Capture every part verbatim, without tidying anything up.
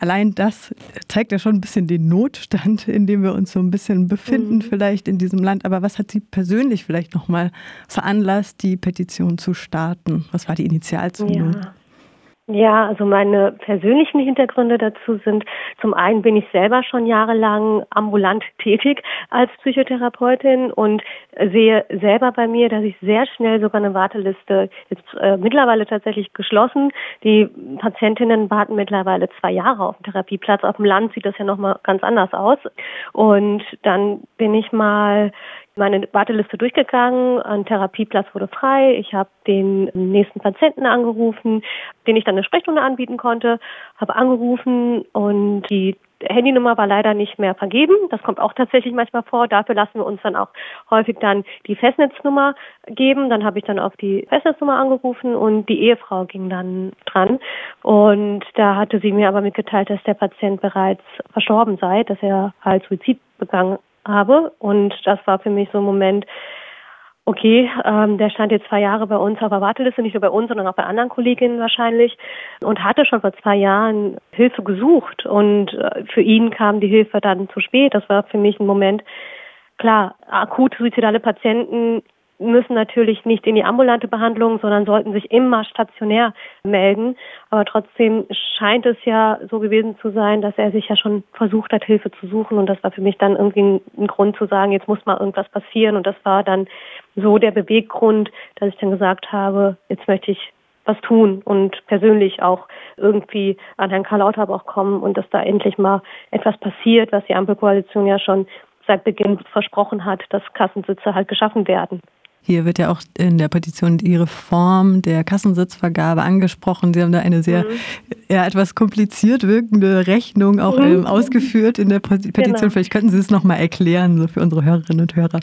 allein das zeigt ja schon ein bisschen den Notstand, in dem wir uns so ein bisschen befinden, mhm. vielleicht in diesem Land. Aber was hat Sie persönlich vielleicht nochmal veranlasst, die Petition zu starten? Was war die Initialzündung? Ja. Ja, also meine persönlichen Hintergründe dazu sind, zum einen bin ich selber schon jahrelang ambulant tätig als Psychotherapeutin und sehe selber bei mir, dass ich sehr schnell sogar eine Warteliste, jetzt äh, mittlerweile tatsächlich geschlossen, die Patientinnen warten mittlerweile zwei Jahre auf den Therapieplatz. Auf dem Land sieht das ja nochmal ganz anders aus. Und dann bin ich mal meine Warteliste durchgegangen, ein Therapieplatz wurde frei, ich habe den nächsten Patienten angerufen, den ich dann eine Sprechstunde anbieten konnte, habe angerufen und die Handynummer war leider nicht mehr vergeben. Das kommt auch tatsächlich manchmal vor. Dafür lassen wir uns dann auch häufig dann die Festnetznummer geben. Dann habe ich dann auf die Festnetznummer angerufen und die Ehefrau ging dann dran. Und da hatte sie mir aber mitgeteilt, dass der Patient bereits verstorben sei, dass er halt Suizid begangen habe. Und das war für mich so ein Moment, okay, ähm, der stand jetzt zwei Jahre bei uns auf der Warteliste, nicht nur bei uns, sondern auch bei anderen Kolleginnen wahrscheinlich und hatte schon vor zwei Jahren Hilfe gesucht und äh, für ihn kam die Hilfe dann zu spät. Das war für mich ein Moment, klar, akut suizidale Patienten müssen natürlich nicht in die ambulante Behandlung, sondern sollten sich immer stationär melden. Aber trotzdem scheint es ja so gewesen zu sein, dass er sich ja schon versucht hat, Hilfe zu suchen. Und das war für mich dann irgendwie ein, ein Grund zu sagen, jetzt muss mal irgendwas passieren. Und das war dann so der Beweggrund, dass ich dann gesagt habe, jetzt möchte ich was tun und persönlich auch irgendwie an Herrn Karl Lauterbach kommen und dass da endlich mal etwas passiert, was die Ampelkoalition ja schon seit Beginn versprochen hat, dass Kassensitze halt geschaffen werden. Hier wird ja auch in der Petition die Reform der Kassensitzvergabe angesprochen. Sie haben da eine sehr, mhm. ja, etwas kompliziert wirkende Rechnung auch mhm. ähm, ausgeführt in der Petition. Genau. Vielleicht könnten Sie es nochmal erklären, so für unsere Hörerinnen und Hörer.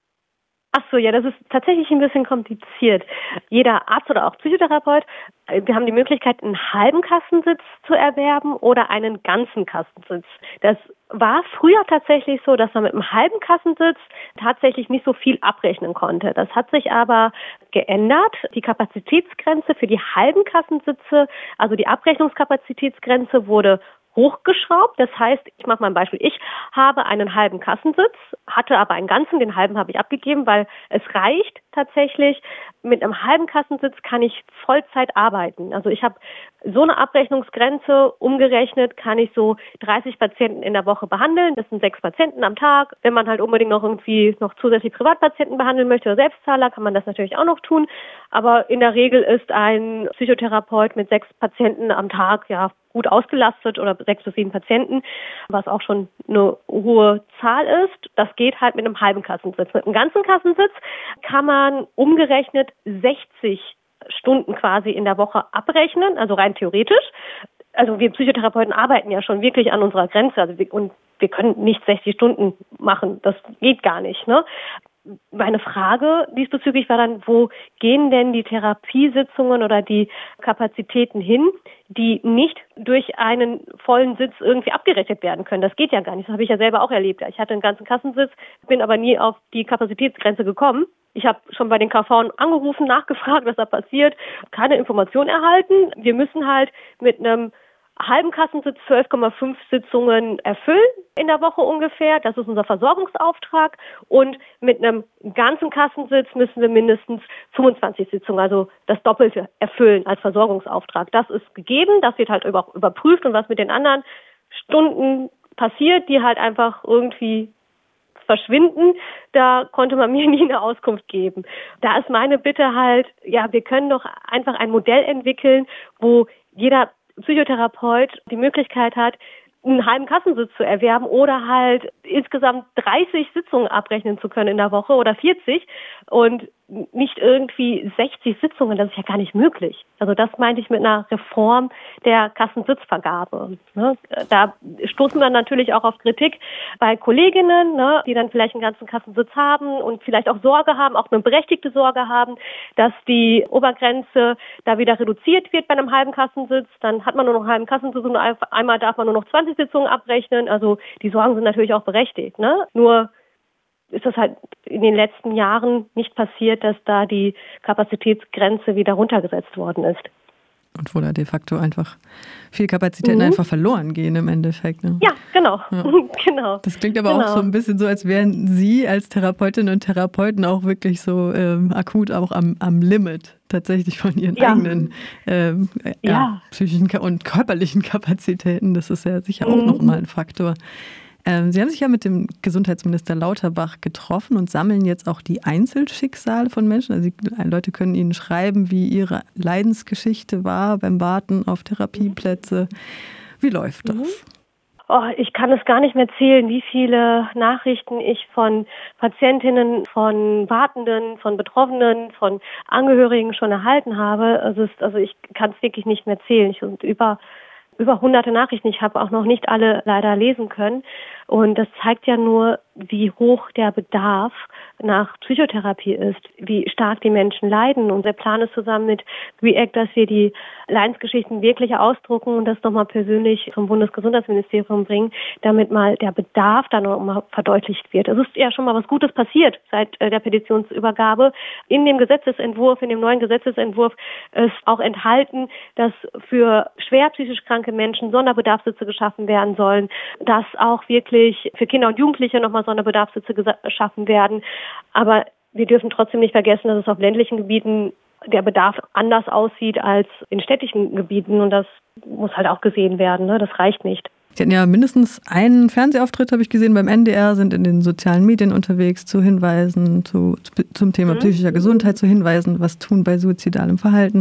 Ach so, ja, das ist tatsächlich ein bisschen kompliziert. Jeder Arzt oder auch Psychotherapeut, wir haben die Möglichkeit, einen halben Kassensitz zu erwerben oder einen ganzen Kassensitz. Das war früher tatsächlich so, dass man mit einem halben Kassensitz tatsächlich nicht so viel abrechnen konnte. Das hat sich aber geändert. Die Kapazitätsgrenze für die halben Kassensitze, also die Abrechnungskapazitätsgrenze wurde hochgeschraubt. Das heißt, ich mache mal ein Beispiel. Ich habe einen halben Kassensitz, hatte aber einen ganzen, den halben habe ich abgegeben, weil es reicht tatsächlich. Mit einem halben Kassensitz kann ich Vollzeit arbeiten. Also ich habe so eine Abrechnungsgrenze, umgerechnet kann ich so dreißig Patienten in der Woche behandeln. Das sind sechs Patienten am Tag. Wenn man halt unbedingt noch irgendwie noch zusätzlich Privatpatienten behandeln möchte oder Selbstzahler, kann man das natürlich auch noch tun. Aber in der Regel ist ein Psychotherapeut mit sechs Patienten am Tag ja gut ausgelastet oder sechs bis sieben Patienten, was auch schon eine hohe Zahl ist. Das geht halt mit einem halben Kassensitz. Mit einem ganzen Kassensitz kann man umgerechnet sechzig Stunden quasi in der Woche abrechnen, also rein theoretisch. Also wir Psychotherapeuten arbeiten ja schon wirklich an unserer Grenze, also wir, und wir können nicht sechzig Stunden machen, das geht gar nicht, ne? Meine Frage diesbezüglich war dann, wo gehen denn die Therapiesitzungen oder die Kapazitäten hin, die nicht durch einen vollen Sitz irgendwie abgerechnet werden können? Das geht ja gar nicht. Das habe ich ja selber auch erlebt. Ich hatte einen ganzen Kassensitz, bin aber nie auf die Kapazitätsgrenze gekommen. Ich habe schon bei den K V angerufen, nachgefragt, was da passiert, keine Information erhalten. Wir müssen halt mit einem halben Kassensitz zwölf Komma fünf Sitzungen erfüllen in der Woche ungefähr. Das ist unser Versorgungsauftrag. Und mit einem ganzen Kassensitz müssen wir mindestens fünfundzwanzig Sitzungen, also das Doppelte, erfüllen als Versorgungsauftrag. Das ist gegeben, das wird halt über, überprüft. Und was mit den anderen Stunden passiert, die halt einfach irgendwie verschwinden, da konnte man mir nie eine Auskunft geben. Da ist meine Bitte halt, ja, wir können doch einfach ein Modell entwickeln, wo jeder Psychotherapeut die Möglichkeit hat, einen halben Kassensitz zu erwerben oder halt insgesamt dreißig Sitzungen abrechnen zu können in der Woche oder vierzig und nicht irgendwie sechzig Sitzungen, das ist ja gar nicht möglich. Also das meinte ich mit einer Reform der Kassensitzvergabe. Ne? Da stoßen wir natürlich auch auf Kritik bei Kolleginnen, ne, die dann vielleicht einen ganzen Kassensitz haben und vielleicht auch Sorge haben, auch eine berechtigte Sorge haben, dass die Obergrenze da wieder reduziert wird bei einem halben Kassensitz. Dann hat man nur noch einen halben Kassensitz und einmal darf man nur noch zwanzig Sitzungen abrechnen. Also die Sorgen sind natürlich auch berechtigt. Ne? Nur ist das halt in den letzten Jahren nicht passiert, dass da die Kapazitätsgrenze wieder runtergesetzt worden ist. Und wo da de facto einfach viel Kapazitäten mhm. einfach verloren gehen im Endeffekt. Ne? Ja, genau. Ja. genau. Das klingt aber genau. auch so ein bisschen so, als wären Sie als Therapeutinnen und Therapeuten auch wirklich so ähm, akut auch am, am Limit tatsächlich von Ihren ja. eigenen ähm, ja. Ja, psychischen und körperlichen Kapazitäten. Das ist ja sicher mhm. auch nochmal ein Faktor. Ähm, Sie haben sich ja mit dem Gesundheitsminister Lauterbach getroffen und sammeln jetzt auch die Einzelschicksale von Menschen. Also die Leute können Ihnen schreiben, wie ihre Leidensgeschichte war beim Warten auf Therapieplätze. Wie läuft das? Mhm. Oh, ich kann es gar nicht mehr zählen, wie viele Nachrichten ich von Patientinnen, von Wartenden, von Betroffenen, von Angehörigen schon erhalten habe. Also, es, also ich kann es wirklich nicht mehr zählen. Ich sind über über hunderte Nachrichten. Ich habe auch noch nicht alle leider lesen können. Und das zeigt ja nur, wie hoch der Bedarf nach Psychotherapie ist, wie stark die Menschen leiden. Und der Plan ist zusammen mit React, dass wir die Leidensgeschichten wirklich ausdrucken und das nochmal persönlich zum Bundesgesundheitsministerium bringen, damit mal der Bedarf dann nochmal verdeutlicht wird. Es ist ja schon mal was Gutes passiert seit der Petitionsübergabe. In dem Gesetzesentwurf, in dem neuen Gesetzesentwurf ist auch enthalten, dass für schwer psychisch kranke Menschen Sonderbedarfssitze geschaffen werden sollen, dass auch wirklich für Kinder und Jugendliche nochmal Sonderbedarfssitze geschaffen werden. Aber wir dürfen trotzdem nicht vergessen, dass es auf ländlichen Gebieten der Bedarf anders aussieht als in städtischen Gebieten. Und das muss halt auch gesehen werden. Ne? Das reicht nicht. Sie hatten ja mindestens einen Fernsehauftritt, habe ich gesehen, beim N D R, sind in den sozialen Medien unterwegs zu Hinweisen, zu, zum Thema mhm. psychischer Gesundheit zu Hinweisen, was tun bei suizidalem Verhalten.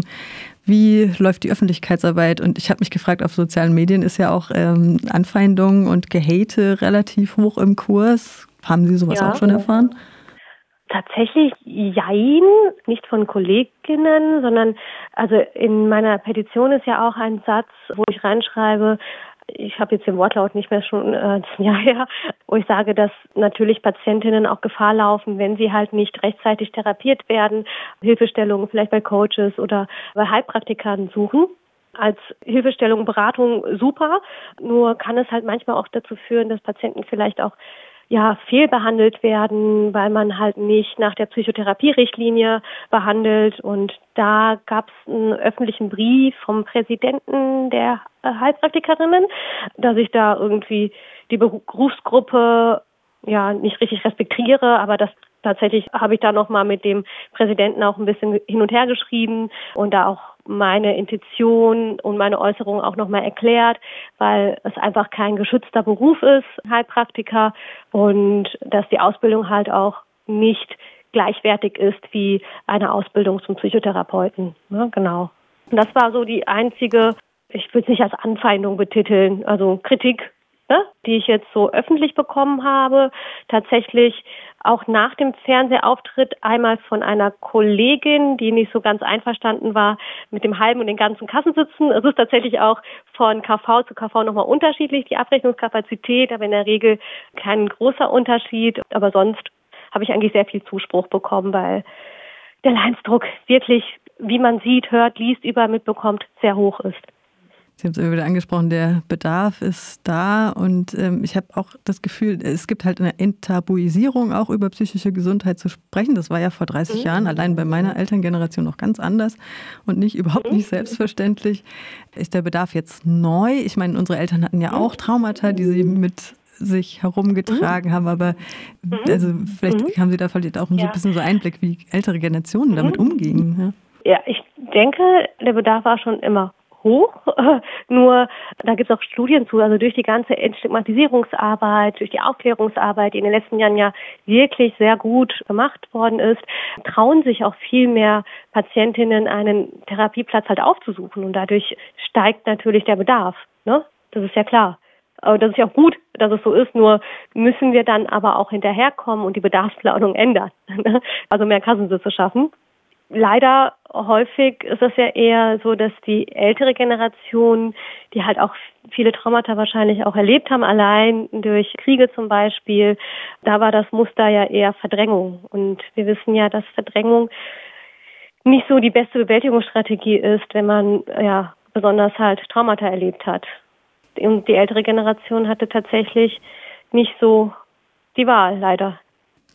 Wie läuft die Öffentlichkeitsarbeit? Und ich habe mich gefragt, auf sozialen Medien ist ja auch ähm, Anfeindung und Gehate relativ hoch im Kurs. Haben Sie sowas ja. auch schon erfahren? Tatsächlich jein, nicht von Kolleginnen, sondern also in meiner Petition ist ja auch ein Satz, wo ich reinschreibe, ich habe jetzt den Wortlaut nicht mehr schon äh, ein Jahr her, wo ich sage, dass natürlich Patientinnen auch Gefahr laufen, wenn sie halt nicht rechtzeitig therapiert werden, Hilfestellungen vielleicht bei Coaches oder bei Heilpraktikern suchen. Als Hilfestellung, Beratung super, nur kann es halt manchmal auch dazu führen, dass Patienten vielleicht auch ja, fehlbehandelt werden, weil man halt nicht nach der Psychotherapierichtlinie behandelt. Und da gab es einen öffentlichen Brief vom Präsidenten der Heilpraktikerinnen, dass ich da irgendwie die Berufsgruppe ja nicht richtig respektiere, aber das tatsächlich habe ich da nochmal mit dem Präsidenten auch ein bisschen hin und her geschrieben und da auch meine Intention und meine Äußerung auch nochmal erklärt, weil es einfach kein geschützter Beruf ist, Heilpraktiker, und dass die Ausbildung halt auch nicht gleichwertig ist wie eine Ausbildung zum Psychotherapeuten. Ja, genau. Und das war so die einzige, ich würde es nicht als Anfeindung betiteln, also Kritik, ne, die ich jetzt so öffentlich bekommen habe. Tatsächlich auch nach dem Fernsehauftritt einmal von einer Kollegin, die nicht so ganz einverstanden war mit dem halben und den ganzen Kassensitzen. Es ist tatsächlich auch von K V zu K V nochmal unterschiedlich, die Abrechnungskapazität, aber in der Regel kein großer Unterschied. Aber sonst habe ich eigentlich sehr viel Zuspruch bekommen, weil der Leidensdruck wirklich, wie man sieht, hört, liest, überall mitbekommt, sehr hoch ist. Sie haben es immer wieder angesprochen, der Bedarf ist da und ähm, ich habe auch das Gefühl, es gibt halt eine Enttabuisierung auch über psychische Gesundheit zu sprechen. Das war ja vor dreißig mhm. Jahren allein bei meiner Elterngeneration noch ganz anders und nicht überhaupt nicht selbstverständlich. Ist der Bedarf jetzt neu? Ich meine, unsere Eltern hatten ja auch Traumata, die sie mit sich herumgetragen mhm. haben, aber also vielleicht mhm. haben Sie da vielleicht auch so ein bisschen so Einblick, wie ältere Generationen mhm. damit umgehen. Ja? ja, ich denke, der Bedarf war schon immer hoch, nur da gibt es auch Studien zu, also durch die ganze Entstigmatisierungsarbeit, durch die Aufklärungsarbeit, die in den letzten Jahren ja wirklich sehr gut gemacht worden ist, trauen sich auch viel mehr Patientinnen einen Therapieplatz halt aufzusuchen und dadurch steigt natürlich der Bedarf, ne? Das ist ja klar. Aber das ist ja auch gut, dass es so ist, nur müssen wir dann aber auch hinterherkommen und die Bedarfsplanung ändern, also mehr Kassensitze schaffen. Leider häufig ist es ja eher so, dass die ältere Generation, die halt auch viele Traumata wahrscheinlich auch erlebt haben, allein durch Kriege zum Beispiel, da war das Muster ja eher Verdrängung. Und wir wissen ja, dass Verdrängung nicht so die beste Bewältigungsstrategie ist, wenn man ja besonders halt Traumata erlebt hat. Und die ältere Generation hatte tatsächlich nicht so die Wahl, leider.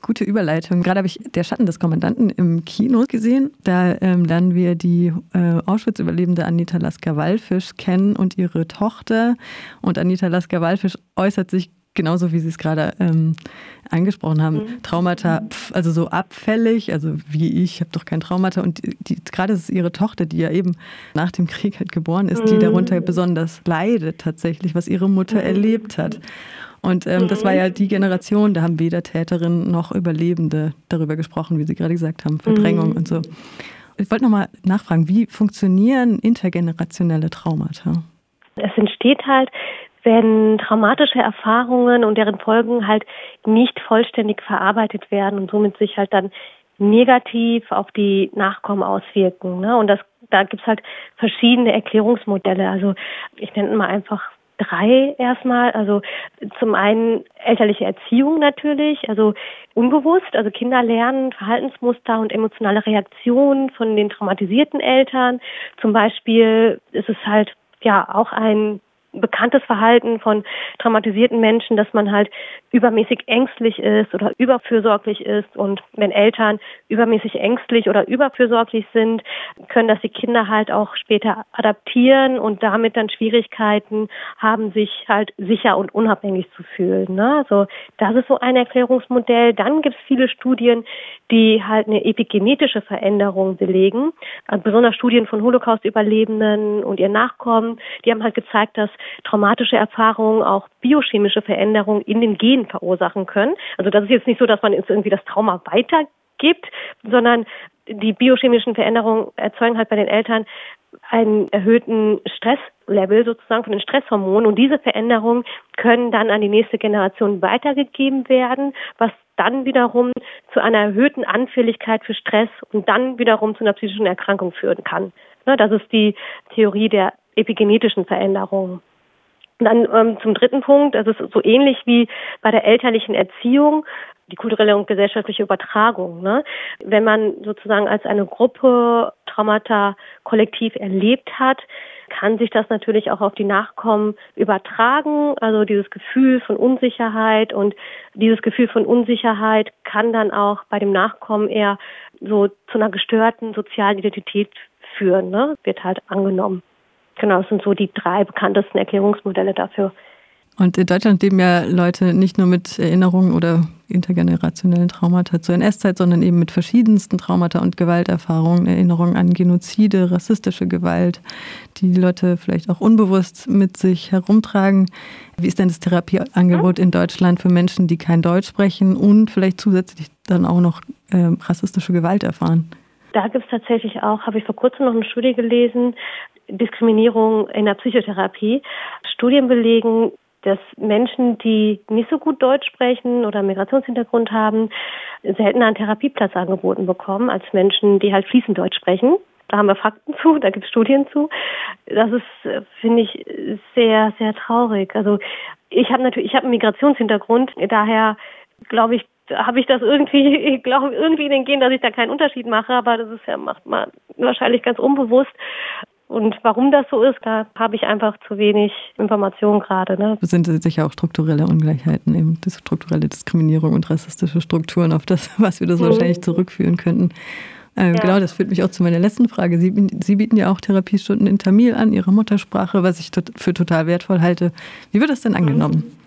Gute Überleitung. Gerade habe ich Der Schatten des Kommandanten im Kino gesehen. Da ähm, lernen wir die äh, Auschwitz-Überlebende Anita Lasker-Wallfisch kennen und ihre Tochter. Und Anita Lasker-Wallfisch äußert sich genauso, wie Sie es gerade ähm, angesprochen haben. Mhm. Traumata, pf, also so abfällig, also wie ich, habe doch kein Traumata. Und die, die, gerade ist es ihre Tochter, die ja eben nach dem Krieg halt geboren ist, mhm. die darunter besonders leidet tatsächlich, was ihre Mutter mhm. erlebt hat. Und ähm, mhm. das war ja die Generation, da haben weder Täterinnen noch Überlebende darüber gesprochen, wie Sie gerade gesagt haben, Verdrängung mhm. und so. Ich wollte nochmal nachfragen, wie funktionieren intergenerationelle Traumata? Es entsteht halt, wenn traumatische Erfahrungen und deren Folgen halt nicht vollständig verarbeitet werden und somit sich halt dann negativ auf die Nachkommen auswirken. Ne? Und das, da gibt's halt verschiedene Erklärungsmodelle. Also ich nenne mal einfach drei erstmal. Also zum einen elterliche Erziehung natürlich, also unbewusst. Also Kinder lernen Verhaltensmuster und emotionale Reaktionen von den traumatisierten Eltern. Zum Beispiel ist es halt ja auch ein bekanntes Verhalten von traumatisierten Menschen, dass man halt übermäßig ängstlich ist oder überfürsorglich ist. Und wenn Eltern übermäßig ängstlich oder überfürsorglich sind, können das die Kinder halt auch später adaptieren und damit dann Schwierigkeiten haben, sich halt sicher und unabhängig zu fühlen. Ne? Also das ist so ein Erklärungsmodell. Dann gibt es viele Studien, die halt eine epigenetische Veränderung belegen. Also besonders Studien von Holocaust-Überlebenden und ihren Nachkommen, die haben halt gezeigt, dass traumatische Erfahrungen auch biochemische Veränderungen in den Genen verursachen können. Also das ist jetzt nicht so, dass man jetzt irgendwie das Trauma weitergibt, sondern die biochemischen Veränderungen erzeugen halt bei den Eltern einen erhöhten Stresslevel sozusagen von den Stresshormonen und diese Veränderungen können dann an die nächste Generation weitergegeben werden, was dann wiederum zu einer erhöhten Anfälligkeit für Stress und dann wiederum zu einer psychischen Erkrankung führen kann. Das ist die Theorie der epigenetischen Veränderungen. Und dann ähm, zum dritten Punkt, das ist so ähnlich wie bei der elterlichen Erziehung, die kulturelle und gesellschaftliche Übertragung. Ne? Wenn man sozusagen als eine Gruppe Traumata kollektiv erlebt hat, kann sich das natürlich auch auf die Nachkommen übertragen. Also dieses Gefühl von Unsicherheit und dieses Gefühl von Unsicherheit kann dann auch bei dem Nachkommen eher so zu einer gestörten sozialen Identität führen, ne? Wird halt angenommen. Genau, das sind so die drei bekanntesten Erklärungsmodelle dafür. Und in Deutschland leben ja Leute nicht nur mit Erinnerungen oder intergenerationellen Traumata zur N S-Zeit, sondern eben mit verschiedensten Traumata und Gewalterfahrungen, Erinnerungen an Genozide, rassistische Gewalt, die die Leute vielleicht auch unbewusst mit sich herumtragen. Wie ist denn das Therapieangebot in Deutschland für Menschen, die kein Deutsch sprechen und vielleicht zusätzlich dann auch noch äh, rassistische Gewalt erfahren? Da gibt es tatsächlich auch, habe ich vor kurzem noch eine Studie gelesen, Diskriminierung in der Psychotherapie. Studien belegen, dass Menschen, die nicht so gut Deutsch sprechen oder Migrationshintergrund haben, seltener einen Therapieplatz angeboten bekommen als Menschen, die halt fließend Deutsch sprechen. Da haben wir Fakten zu, da gibt es Studien zu. Das ist, finde ich, sehr, sehr traurig. Also ich habe natürlich, ich habe einen Migrationshintergrund, daher glaube ich, habe ich das irgendwie, ich glaube irgendwie in den Genen, dass ich da keinen Unterschied mache, aber das ist ja macht man wahrscheinlich ganz unbewusst. Und warum das so ist, da habe ich einfach zu wenig Informationen gerade. Ne? Das sind sicher auch strukturelle Ungleichheiten, eben die strukturelle Diskriminierung und rassistische Strukturen, auf das, was wir das mhm. wahrscheinlich zurückführen könnten. Ähm, ja. Genau, das führt mich auch zu meiner letzten Frage. Sie, Sie bieten ja auch Therapiestunden in Tamil an, Ihrer Muttersprache, was ich tot, für total wertvoll halte. Wie wird das denn angenommen? Mhm.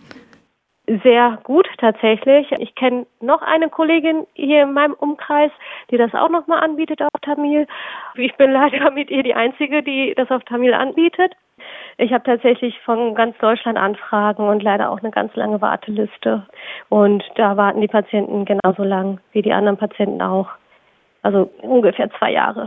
Sehr gut, tatsächlich. Ich kenne noch eine Kollegin hier in meinem Umkreis, die das auch nochmal anbietet auf Tamil. Ich bin leider mit ihr die Einzige, die das auf Tamil anbietet. Ich habe tatsächlich von ganz Deutschland Anfragen und leider auch eine ganz lange Warteliste. Und da warten die Patienten genauso lang wie die anderen Patienten auch. Also ungefähr zwei Jahre.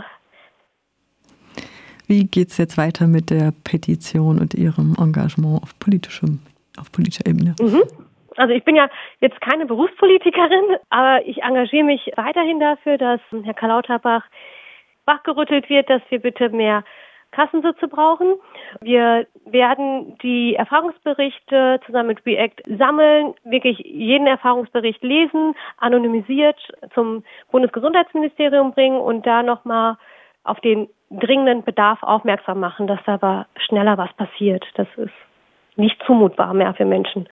Wie geht es jetzt weiter mit der Petition und Ihrem Engagement auf politischem, auf politischer Ebene? Mhm. Also ich bin ja jetzt keine Berufspolitikerin, aber ich engagiere mich weiterhin dafür, dass Herr Karl Lauterbach wachgerüttelt wird, dass wir bitte mehr Kassensitze brauchen. Wir werden die Erfahrungsberichte zusammen mit React sammeln, wirklich jeden Erfahrungsbericht lesen, anonymisiert zum Bundesgesundheitsministerium bringen und da nochmal auf den dringenden Bedarf aufmerksam machen, dass da aber schneller was passiert. Das ist nicht zumutbar mehr für Menschen.